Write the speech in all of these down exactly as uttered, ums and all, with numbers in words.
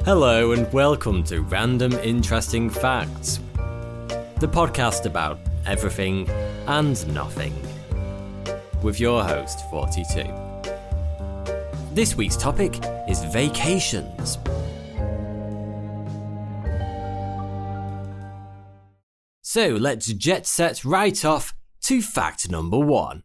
Hello and welcome to Random Interesting Facts, the podcast about everything and nothing, with your host, forty-two. This week's topic is vacations. So let's jet set right off to fact number one.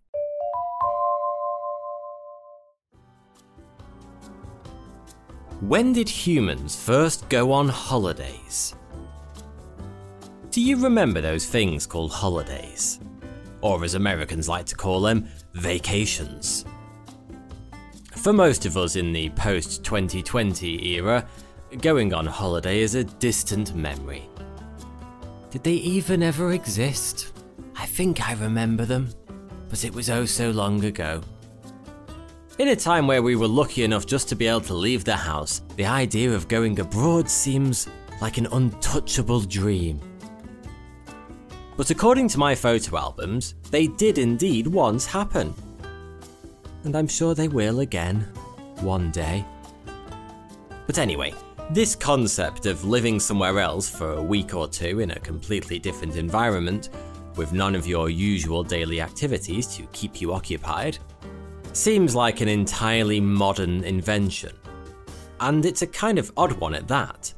When did humans first go on holidays? Do you remember those things called holidays? Or as Americans like to call them, vacations. For most of us in the post twenty twenty era, going on holiday is a distant memory. Did they even ever exist? I think I remember them, but it was oh so long ago. In a time where we were lucky enough just to be able to leave the house, the idea of going abroad seems like an untouchable dream. But according to my photo albums, they did indeed once happen. And I'm sure they will again, one day. But anyway, this concept of living somewhere else for a week or two in a completely different environment, with none of your usual daily activities to keep you occupied, seems like an entirely modern invention. And it's a kind of odd one at that.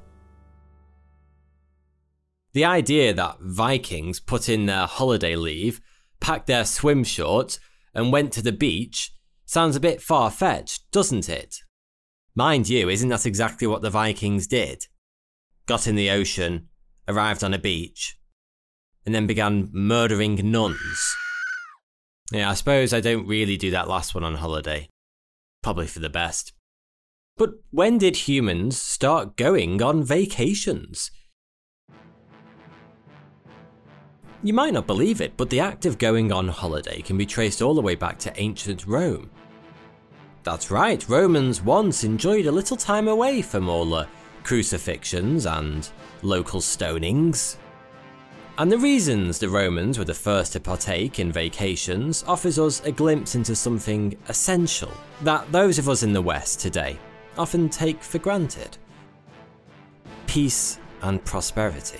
The idea that Vikings put in their holiday leave, packed their swim shorts, and went to the beach sounds a bit far-fetched, doesn't it? Mind you, isn't that exactly what the Vikings did? Got in the ocean, arrived on a beach, and then began murdering nuns. Yeah, I suppose I don't really do that last one on holiday. Probably for the best. But when did humans start going on vacations? You might not believe it, but the act of going on holiday can be traced all the way back to ancient Rome. That's right, Romans once enjoyed a little time away from all the crucifixions and local stonings. And the reasons the Romans were the first to partake in vacations offers us a glimpse into something essential that those of us in the West today often take for granted: peace and prosperity.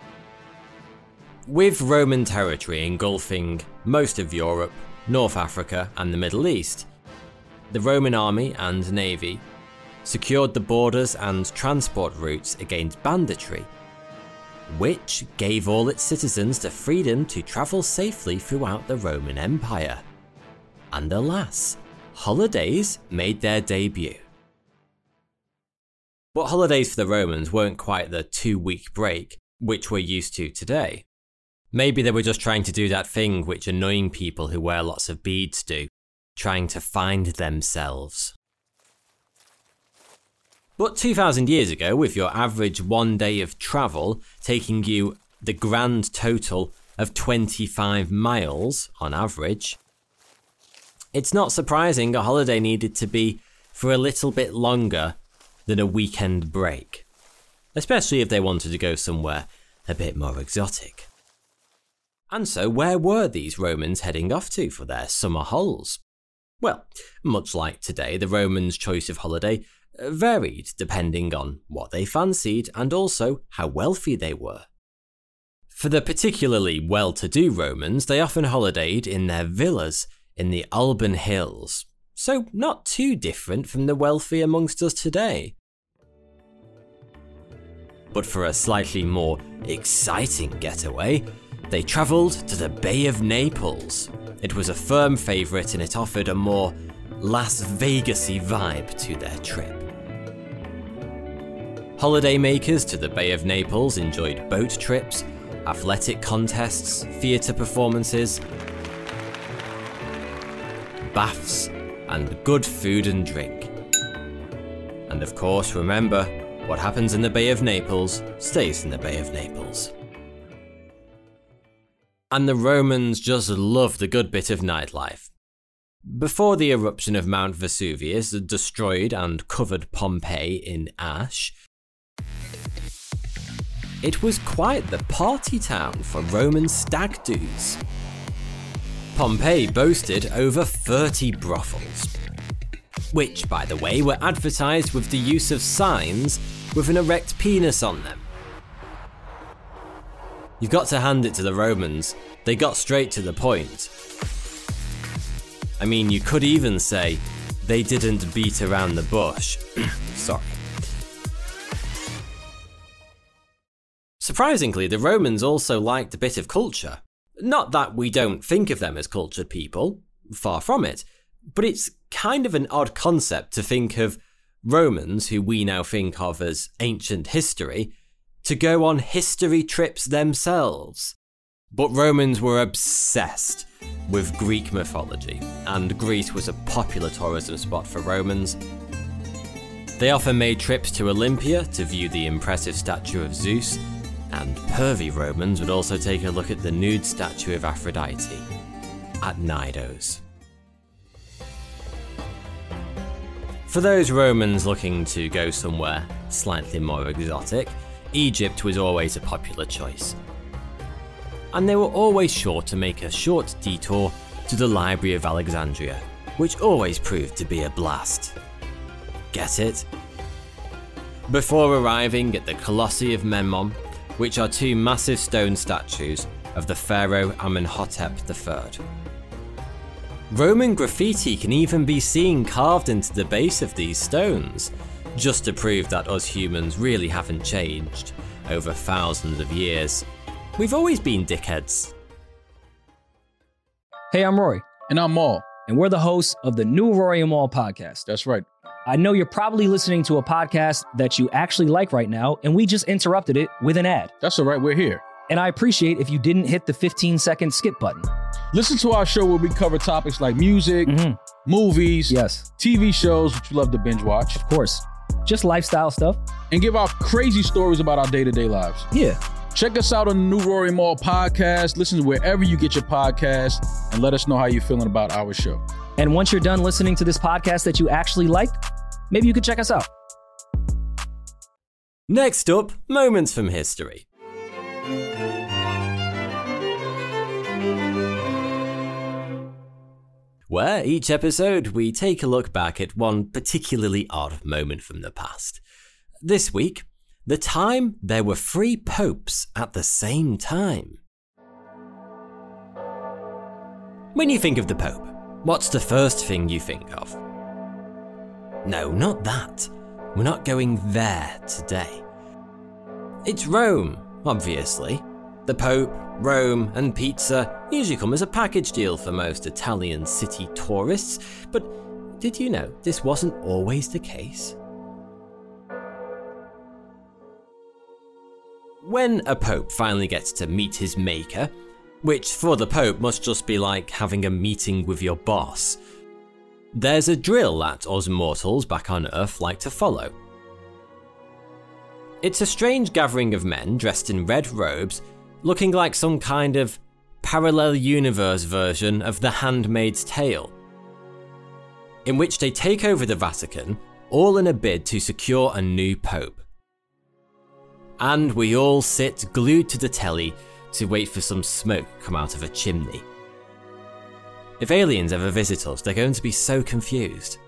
With Roman territory engulfing most of Europe, North Africa and the Middle East, the Roman army and navy secured the borders and transport routes against banditry, which gave all its citizens the freedom to travel safely throughout the Roman Empire. And alas, holidays made their debut. But holidays for the Romans weren't quite the two-week break which we're used to today. Maybe they were just trying to do that thing which annoying people who wear lots of beads do, trying to find themselves. But two thousand years ago, with your average one day of travel taking you the grand total of twenty-five miles on average, it's not surprising a holiday needed to be for a little bit longer than a weekend break, especially if they wanted to go somewhere a bit more exotic. And so where were these Romans heading off to for their summer holes? Well, much like today, the Romans' choice of holiday varied depending on what they fancied and also how wealthy they were. For the particularly well-to-do Romans, they often holidayed in their villas in the Alban Hills, so not too different from the wealthy amongst us today. But for a slightly more exciting getaway, they travelled to the Bay of Naples. It was a firm favourite and it offered a more Las Vegas-y vibe to their trip. Holidaymakers to the Bay of Naples enjoyed boat trips, athletic contests, theatre performances, baths, and good food and drink. And of course, remember, what happens in the Bay of Naples stays in the Bay of Naples. And the Romans just loved a good bit of nightlife. Before the eruption of Mount Vesuvius destroyed and covered Pompeii in ash, it was quite the party town for Roman stag do's. Pompeii boasted over thirty brothels. which, by the way, were advertised with the use of signs with an erect penis on them. You've got to hand it to the Romans, they got straight to the point. I mean, you could even say, they didn't beat around the bush. Sorry. Surprisingly, the Romans also liked a bit of culture. Not that we don't think of them as cultured people, far from it, but it's kind of an odd concept to think of Romans, who we now think of as ancient history, to go on history trips themselves. But Romans were obsessed with Greek mythology, and Greece was a popular tourism spot for Romans. They often made trips to Olympia to view the impressive statue of Zeus, and pervy Romans would also take a look at the nude statue of Aphrodite at Knidos. For those Romans looking to go somewhere slightly more exotic, Egypt was always a popular choice. And they were always sure to make a short detour to the Library of Alexandria, which always proved to be a blast. Get it? Before arriving at the Colossi of Memnon, which are two massive stone statues of the pharaoh Amenhotep the third. Roman graffiti can even be seen carved into the base of these stones, just to prove that us humans really haven't changed over thousands of years. We've always been dickheads. Hey, I'm Rory. And I'm Maul. And we're the hosts of the new Rory and Maul podcast. That's right. I know you're probably listening to a podcast that you actually like right now, and we just interrupted it with an ad. That's all right, we're here. And I appreciate if you didn't hit the fifteen second skip button. Listen to our show where we cover topics like music, mm-hmm. movies, yes, T V shows, which you love to binge watch. Of course. Just lifestyle stuff. And give out crazy stories about our day-to-day lives. Yeah. Check us out on the new Rory and Maul podcast. Listen to wherever you get your podcast and let us know how you're feeling about our show. And once you're done listening to this podcast that you actually like, maybe you could check us out. Next up, moments from history. Where each episode we take a look back at one particularly odd moment from the past. This week, the time there were three popes at the same time. When you think of the Pope, what's the first thing you think of? No, not that. We're not going there today. It's Rome, obviously. The Pope, Rome, and pizza usually come as a package deal for most Italian city tourists, but did you know this wasn't always the case? When a Pope finally gets to meet his maker, which for the Pope must just be like having a meeting with your boss, there's a drill that us mortals back on Earth like to follow. It's a strange gathering of men dressed in red robes, looking like some kind of parallel universe version of The Handmaid's Tale, in which they take over the Vatican, all in a bid to secure a new Pope. And we all sit glued to the telly to wait for some smoke to come out of a chimney. If aliens ever visit us, they're going to be so confused.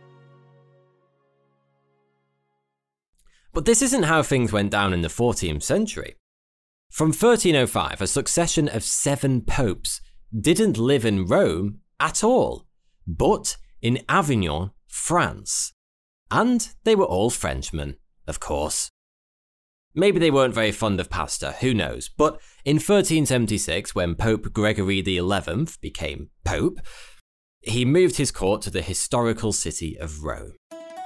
But this isn't how things went down in the fourteenth century. From thirteen oh five, a succession of seven popes didn't live in Rome at all, but in Avignon, France. And they were all Frenchmen, of course. Maybe they weren't very fond of pasta, who knows, but in thirteen seventy-six, when Pope Gregory the eleventh became Pope, he moved his court to the historical city of Rome.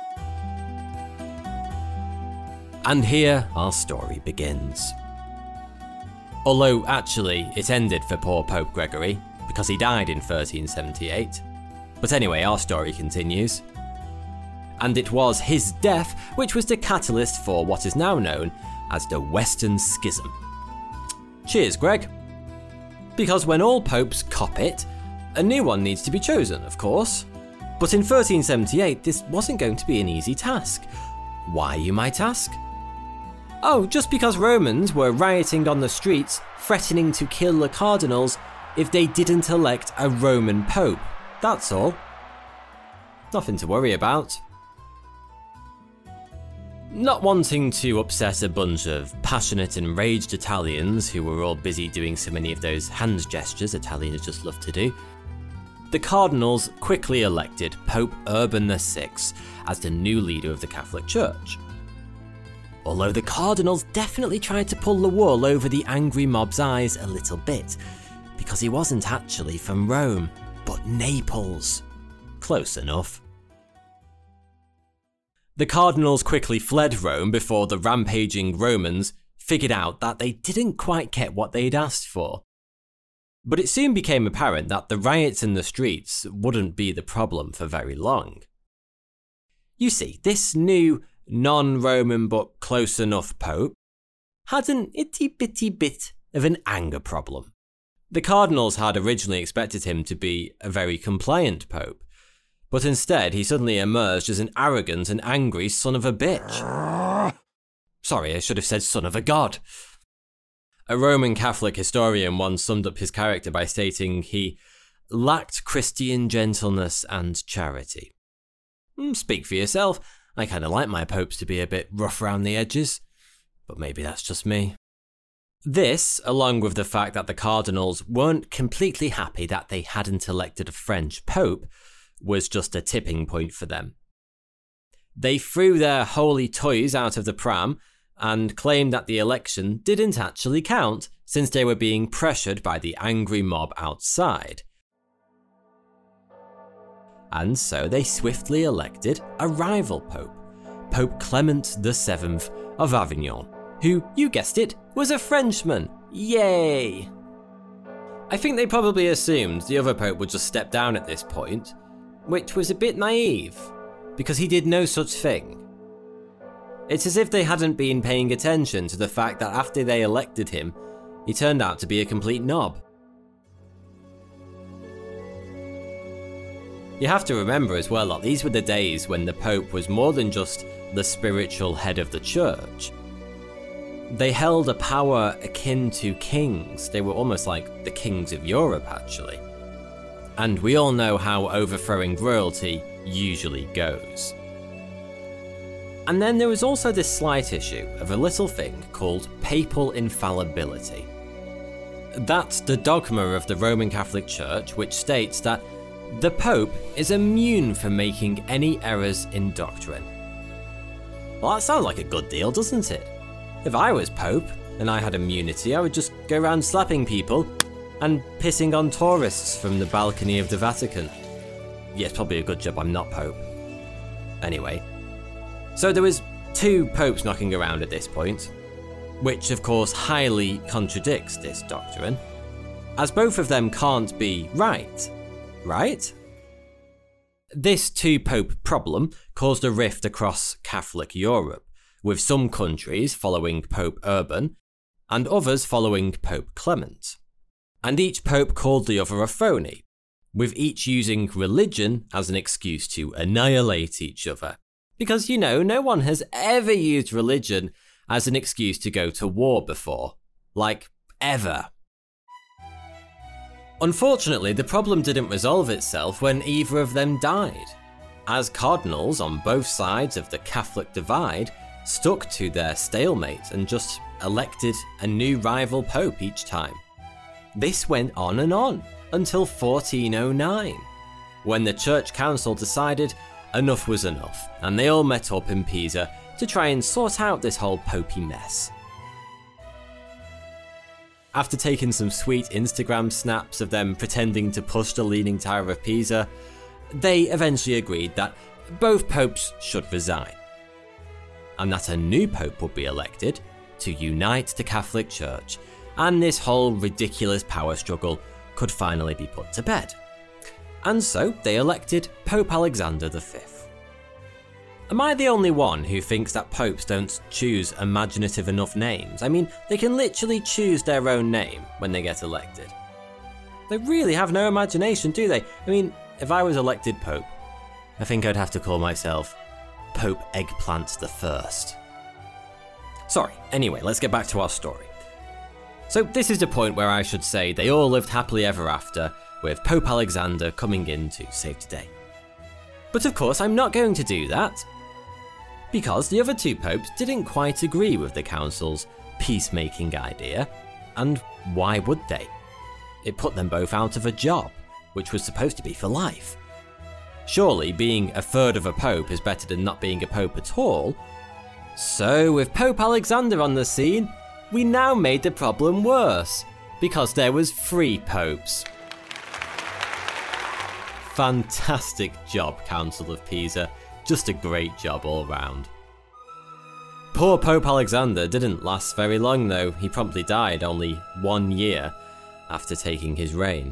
And here our story begins. Although actually it ended for poor Pope Gregory, because he died in thirteen seventy-eight. But anyway, our story continues. And it was his death which was the catalyst for what is now known as the Western Schism. Cheers, Greg. Because when all popes cop it, a new one needs to be chosen, of course. But in thirteen seventy-eight, this wasn't going to be an easy task. Why, you might ask? Oh, just because Romans were rioting on the streets, threatening to kill the cardinals if they didn't elect a Roman pope. That's all. Nothing to worry about. Not wanting to upset a bunch of passionate, enraged Italians who were all busy doing so many of those hand gestures Italians just love to do, the cardinals quickly elected Pope Urban the Sixth as the new leader of the Catholic Church. Although the cardinals definitely tried to pull the wool over the angry mob's eyes a little bit, because he wasn't actually from Rome, but Naples. Close enough. The cardinals quickly fled Rome before the rampaging Romans figured out that they didn't quite get what they'd asked for. But it soon became apparent that the riots in the streets wouldn't be the problem for very long. You see, this new, non-Roman but close enough pope had an itty-bitty bit of an anger problem. The cardinals had originally expected him to be a very compliant pope, but instead he suddenly emerged as an arrogant and angry son of a bitch. Sorry, I should have said son of a god. A Roman Catholic historian once summed up his character by stating he lacked Christian gentleness and charity. Speak for yourself, I kinda like my popes to be a bit rough around the edges, but maybe that's just me. This, along with the fact that the cardinals weren't completely happy that they hadn't elected a French pope, was just a tipping point for them. They threw their holy toys out of the pram and claimed that the election didn't actually count since they were being pressured by the angry mob outside. And so they swiftly elected a rival pope, Pope Clement the Seventh of Avignon, who, you guessed it, was a Frenchman. Yay! I think they probably assumed the other pope would just step down at this point, which was a bit naive, because he did no such thing. It's as if they hadn't been paying attention to the fact that after they elected him, he turned out to be a complete knob. You have to remember as well that these were the days when the Pope was more than just the spiritual head of the church. They held a power akin to kings. They were almost like the kings of Europe, actually. And we all know how overthrowing royalty usually goes. And then there was also this slight issue of a little thing called papal infallibility. That's the dogma of the Roman Catholic Church, which states that the Pope is immune from making any errors in doctrine. Well, that sounds like a good deal, doesn't it? If I was Pope and I had immunity, I would just go around slapping people and pissing on tourists from the balcony of the Vatican. Yeah, it's probably a good job I'm not Pope. Anyway, so there was two popes knocking around at this point, which of course highly contradicts this doctrine, as both of them can't be right, right? This two-pope problem caused a rift across Catholic Europe, with some countries following Pope Urban and others following Pope Clement. And each pope called the other a phony, with each using religion as an excuse to annihilate each other. Because, you know, no one has ever used religion as an excuse to go to war before. Like, ever. Unfortunately, the problem didn't resolve itself when either of them died, as cardinals on both sides of the Catholic divide stuck to their stalemate and just elected a new rival pope each time. This went on and on until fourteen oh nine, when the Church Council decided enough was enough, and they all met up in Pisa to try and sort out this whole popey mess. After taking some sweet Instagram snaps of them pretending to push the Leaning Tower of Pisa, they eventually agreed that both popes should resign, and that a new pope would be elected to unite the Catholic Church, and this whole ridiculous power struggle could finally be put to bed. And so they elected Pope Alexander the Fifth. Am I the only one who thinks that popes don't choose imaginative enough names? I mean, they can literally choose their own name when they get elected. They really have no imagination, do they? I mean, if I was elected pope, I think I'd have to call myself Pope Eggplant the First. Sorry, anyway, let's get back to our story. So this is the point where I should say they all lived happily ever after, with Pope Alexander coming in to save the day. But of course I'm not going to do that, because the other two popes didn't quite agree with the council's peacemaking idea, and why would they? It put them both out of a job, which was supposed to be for life. Surely being a third of a pope is better than not being a pope at all. So with Pope Alexander on the scene, we now made the problem worse, because there was three popes. Fantastic job, Council of Pisa. Just a great job all round. Poor Pope Alexander didn't last very long though. He promptly died only one year after taking his reign.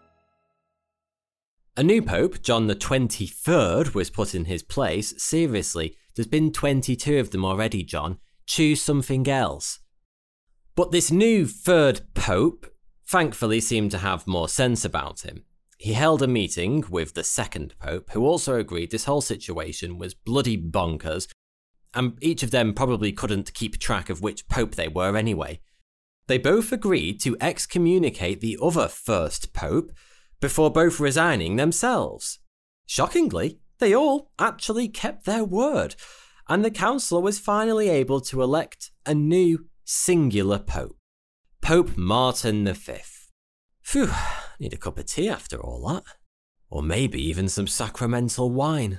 A new pope, John the twenty-third, was put in his place. Seriously, there's been twenty-two of them already, John. Choose something else. But this new third pope thankfully seemed to have more sense about him. He held a meeting with the second pope, who also agreed this whole situation was bloody bonkers, and each of them probably couldn't keep track of which pope they were anyway. They both agreed to excommunicate the other first pope before both resigning themselves. Shockingly, they all actually kept their word, and the council was finally able to elect a new singular pope, Pope Martin the Fifth. Phew, need a cup of tea after all that. Or maybe even some sacramental wine.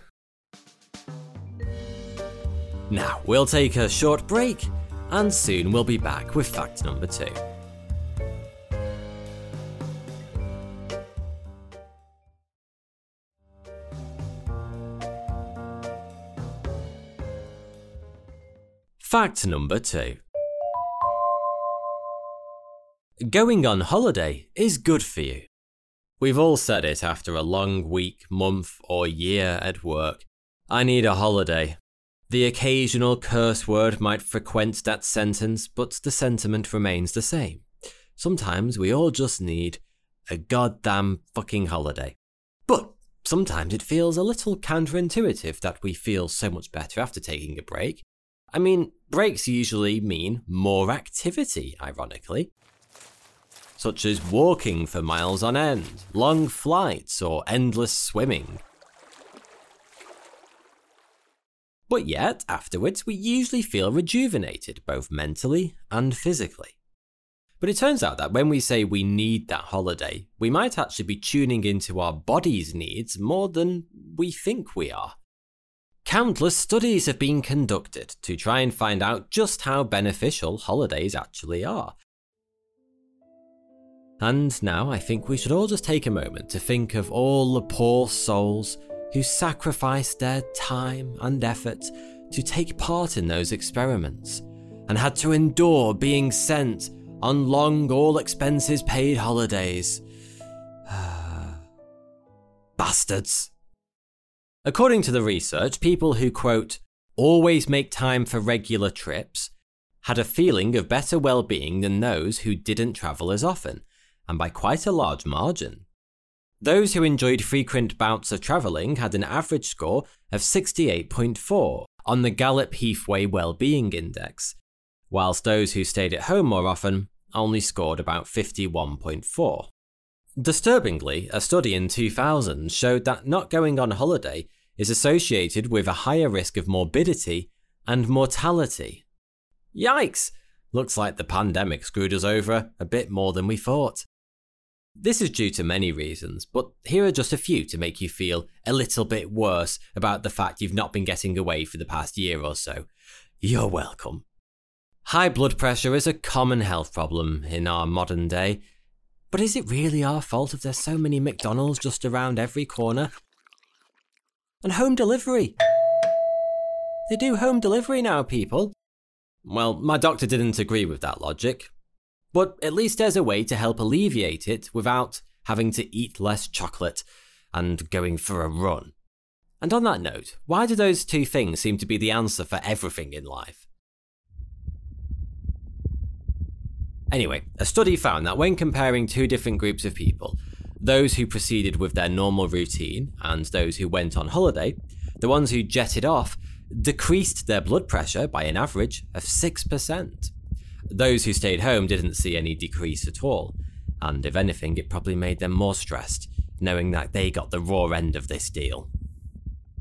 Now, we'll take a short break, and soon we'll be back with fact number two. Fact number two. Going on holiday is good for you. We've all said it after a long week, month, or year at work. I need a holiday. The occasional curse word might frequent that sentence, but the sentiment remains the same. Sometimes we all just need a goddamn fucking holiday. But sometimes it feels a little counterintuitive that we feel so much better after taking a break. I mean, breaks usually mean more activity, ironically. Such as walking for miles on end, long flights, or endless swimming. But yet, afterwards, we usually feel rejuvenated, both mentally and physically. But it turns out that when we say we need that holiday, we might actually be tuning into our body's needs more than we think we are. Countless studies have been conducted to try and find out just how beneficial holidays actually are. And now I think we should all just take a moment to think of all the poor souls who sacrificed their time and effort to take part in those experiments, and had to endure being sent on long, all-expenses-paid holidays. Bastards. According to the research, people who, quote, always make time for regular trips had a feeling of better well-being than those who didn't travel as often, and by quite a large margin. Those who enjoyed frequent bouts of travelling had an average score of sixty-eight point four on the Gallup-Heathway Wellbeing Index, whilst those who stayed at home more often only scored about fifty-one point four. Disturbingly, a study in two thousand showed that not going on holiday is associated with a higher risk of morbidity and mortality. Yikes! Looks like the pandemic screwed us over a bit more than we thought. This is due to many reasons, but here are just a few to make you feel a little bit worse about the fact you've not been getting away for the past year or so. You're welcome. High blood pressure is a common health problem in our modern day, but is it really our fault if there's so many McDonald's just around every corner? And home delivery. They do home delivery now, people. Well, my doctor didn't agree with that logic. But at least there's a way to help alleviate it without having to eat less chocolate and going for a run. And on that note, why do those two things seem to be the answer for everything in life? Anyway, a study found that when comparing two different groups of people, those who proceeded with their normal routine and those who went on holiday, the ones who jetted off decreased their blood pressure by an average of six percent. Those who stayed home didn't see any decrease at all, and if anything, it probably made them more stressed, knowing that they got the raw end of this deal.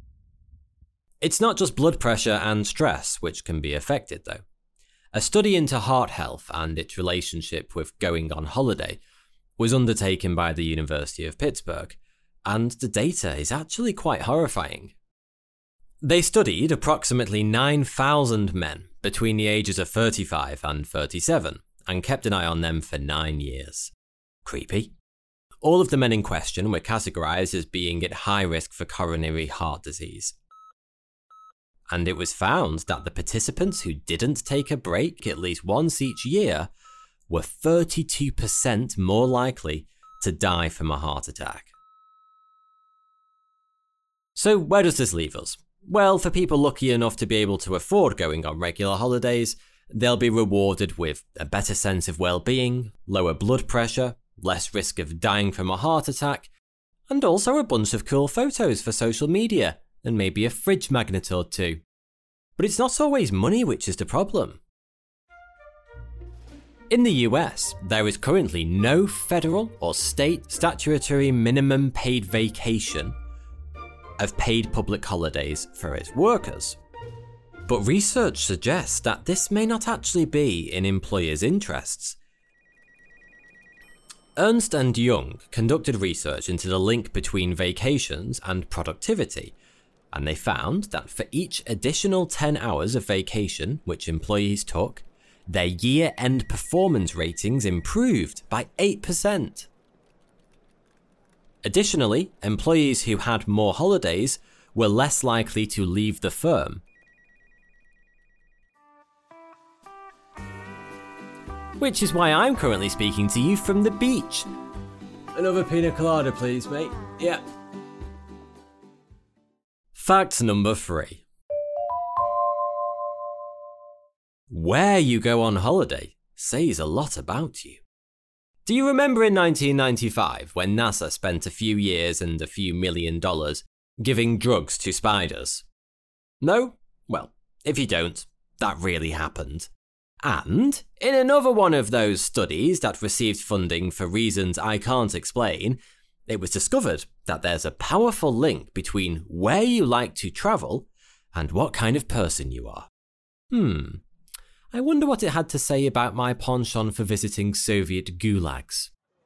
It's not just blood pressure and stress which can be affected, though. A study into heart health and its relationship with going on holiday was undertaken by the University of Pittsburgh, and the data is actually quite horrifying. They studied approximately nine thousand men between the ages of thirty-five and thirty-seven and kept an eye on them for nine years. Creepy. All of the men in question were categorized as being at high risk for coronary heart disease. And it was found that the participants who didn't take a break at least once each year were thirty-two percent more likely to die from a heart attack. So where does this leave us? Well, for people lucky enough to be able to afford going on regular holidays, they'll be rewarded with a better sense of well-being, lower blood pressure, less risk of dying from a heart attack, and also a bunch of cool photos for social media, and maybe a fridge magnet or two. But it's not always money which is the problem. In the U S, there is currently no federal or state statutory minimum paid vacation of paid public holidays for its workers. But research suggests that this may not actually be in employers' interests. Ernst and Young conducted research into the link between vacations and productivity, and they found that for each additional ten hours of vacation which employees took, their year-end performance ratings improved by eight percent. Additionally, employees who had more holidays were less likely to leave the firm. Which is why I'm currently speaking to you from the beach. Another pina colada, please, mate. Yeah. Fact number three. Where you go on holiday says a lot about you. Do you remember in nineteen ninety-five when NASA spent a few years and a few million dollars giving drugs to spiders? No? Well, if you don't, that really happened. And in another one of those studies that received funding for reasons I can't explain, it was discovered that there's a powerful link between where you like to travel and what kind of person you are. Hmm. I wonder what it had to say about my penchant for visiting Soviet gulags.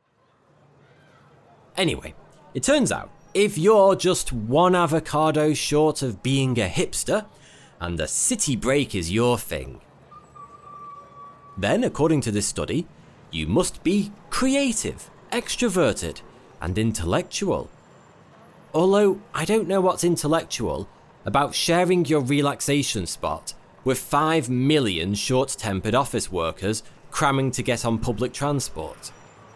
Anyway, it turns out, if you're just one avocado short of being a hipster, and a city break is your thing, then, according to this study, you must be creative, extroverted, and intellectual. Although, I don't know what's intellectual about sharing your relaxation spot with five million short-tempered office workers cramming to get on public transport.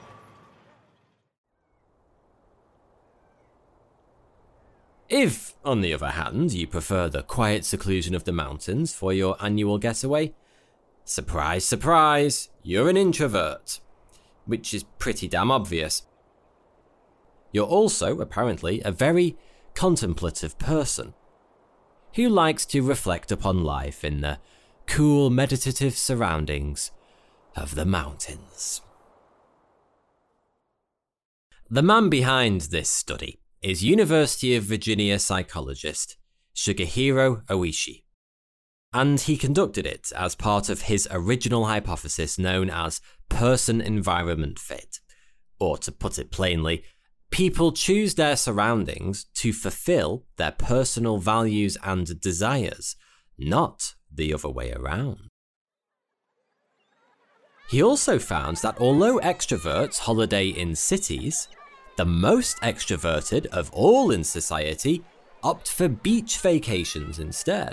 If, on the other hand, you prefer the quiet seclusion of the mountains for your annual getaway, surprise, surprise, you're an introvert, which is pretty damn obvious. You're also, apparently, a very contemplative person who likes to reflect upon life in the cool, meditative surroundings of the mountains. The man behind this study is University of Virginia psychologist Shigehiro Oishi, and he conducted it as part of his original hypothesis known as person-environment fit, or to put it plainly, people choose their surroundings to fulfill their personal values and desires, not the other way around. He also found that although extroverts holiday in cities, the most extroverted of all in society opt for beach vacations instead.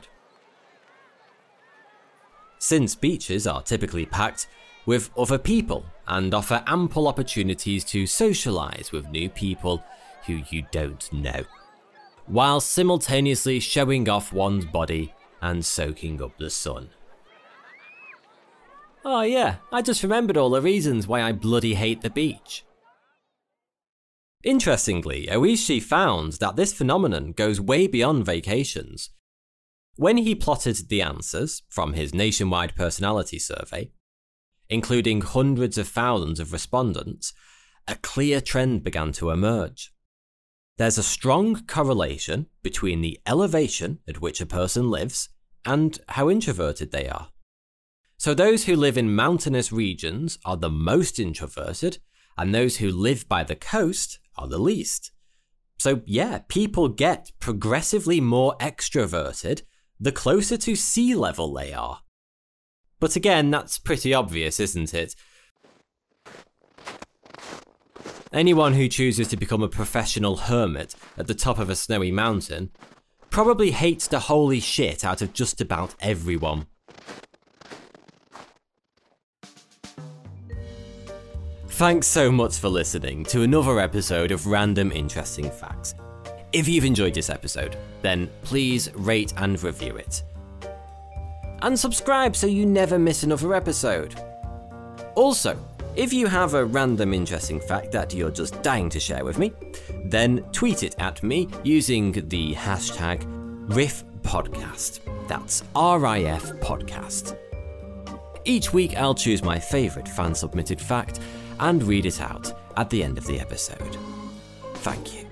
Since beaches are typically packed with other people and offer ample opportunities to socialise with new people who you don't know, while simultaneously showing off one's body and soaking up the sun. Oh yeah, I just remembered all the reasons why I bloody hate the beach. Interestingly, Oishi found that this phenomenon goes way beyond vacations. When he plotted the answers from his nationwide personality survey, including hundreds of thousands of respondents, a clear trend began to emerge. there's a strong correlation between the elevation at which a person lives and how introverted they are. So those who live in mountainous regions are the most introverted, and those who live by the coast are the least. So yeah, people get progressively more extroverted the closer to sea level they are. But again, that's pretty obvious, isn't it? Anyone who chooses to become a professional hermit at the top of a snowy mountain probably hates the holy shit out of just about everyone. Thanks so much for listening to another episode of Random Interesting Facts. If you've enjoyed this episode, then please rate and review it. And subscribe so you never miss another episode. Also, if you have a random interesting fact that you're just dying to share with me, then tweet it at me using the hashtag RIFPodcast. That's R I F podcast. Each week I'll choose my favourite fan-submitted fact and read it out at the end of the episode. Thank you.